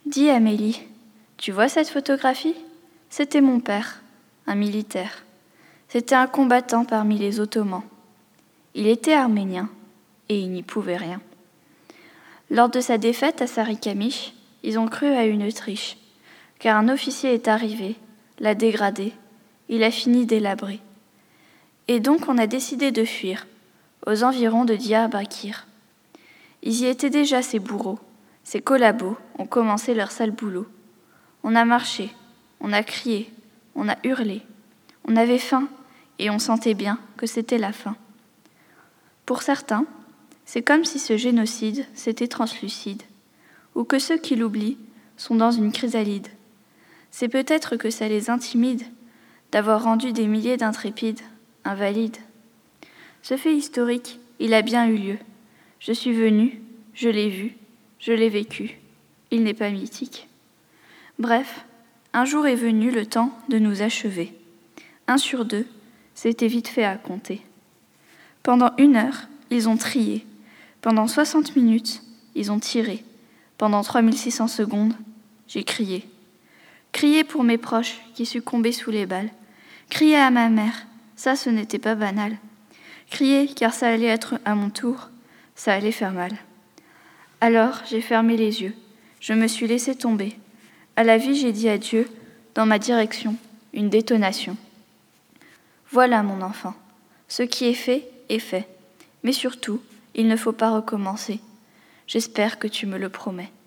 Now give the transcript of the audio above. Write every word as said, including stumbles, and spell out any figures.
Dis Amélie, tu vois cette photographie ? C'était mon père, un militaire. C'était un combattant parmi les Ottomans. Il était arménien et il n'y pouvait rien. Lors de sa défaite à Sarikamish, ils ont cru à une triche, car un officier est arrivé, l'a dégradé, il a fini délabré. Et donc on a décidé de fuir, aux environs de Diyarbakir. Ils y étaient déjà, ces bourreaux, ces collabos ont commencé leur sale boulot. On a marché, on a crié, on a hurlé, on avait faim et on sentait bien que c'était la fin. Pour certains, c'est comme si ce génocide c'était translucide, ou que ceux qui l'oublient sont dans une chrysalide. C'est peut-être que ça les intimide d'avoir rendu des milliers d'intrépides invalides. Ce fait historique, il a bien eu lieu. Je suis venue, je l'ai vu, je l'ai vécu. Il n'est pas mythique. Bref, un jour est venu le temps de nous achever. Un sur deux, c'était vite fait à compter. Pendant une heure, ils ont trié. Pendant soixante minutes, ils ont tiré. Pendant trois mille six cents secondes, j'ai crié. Crié pour mes proches qui succombaient sous les balles. Crié à ma mère, ça ce n'était pas banal. Crié car ça allait être à mon tour, ça allait faire mal. Alors j'ai fermé les yeux, je me suis laissé tomber. À la vie j'ai dit adieu, dans ma direction, une détonation. Voilà mon enfant, ce qui est fait est fait. Mais surtout, il ne faut pas recommencer. J'espère que tu me le promets.